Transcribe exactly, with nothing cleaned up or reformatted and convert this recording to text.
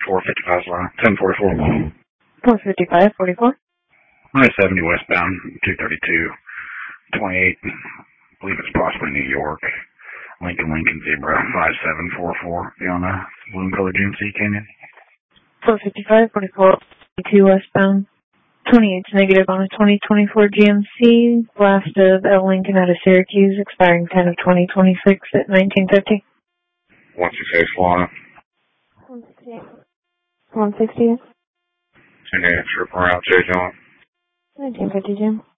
four fifty-five line, ten forty-four. four fifty-five, forty-four. one seventy westbound, two thirty-two, twenty-eight. I believe it's possibly New York. Lincoln, Lincoln, Zebra, five seven four four. Be on the blue and color G M C Canyon. four fifty-five, forty-four, two westbound. twenty-eight's negative on a twenty twenty-four G M C. Blast of L. Lincoln out of Syracuse, expiring ten of twenty twenty-six at nineteen fifty. one sixty-eight, Florida. one sixty-eight. one sixty-eight. two eight, trip around, J. John. nineteen fifty, Jim.